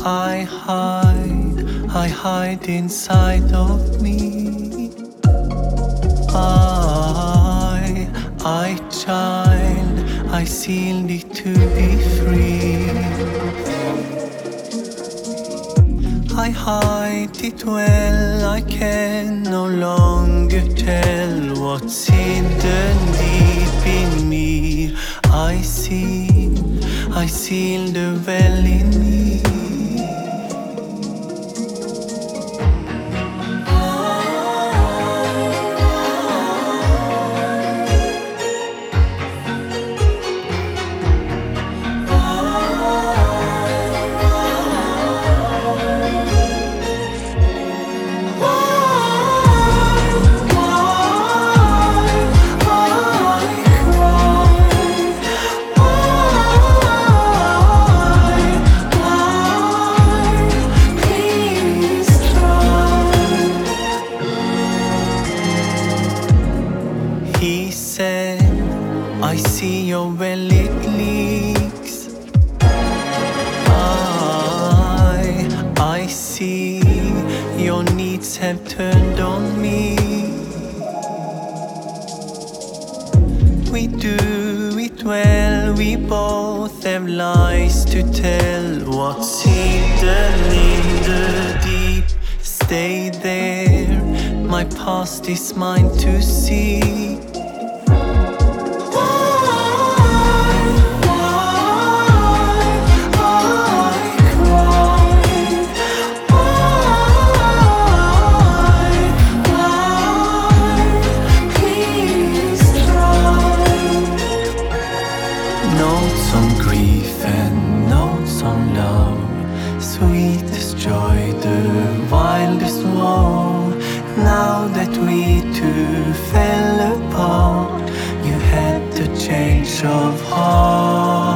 I hide inside of me. Child, I sealed it to be free. I hide it well, I can no longer tell what's hidden deep in me. I seal the well in me. He said, I see your well, it leaks. I see your needs have turned on me. We do it well, we both have lies to tell. What's hidden in the deep, stay there. My past is mine to see. Notes on grief and notes on love, sweetest joy, the wildest woe. Now that we two fell apart, you had the change of heart.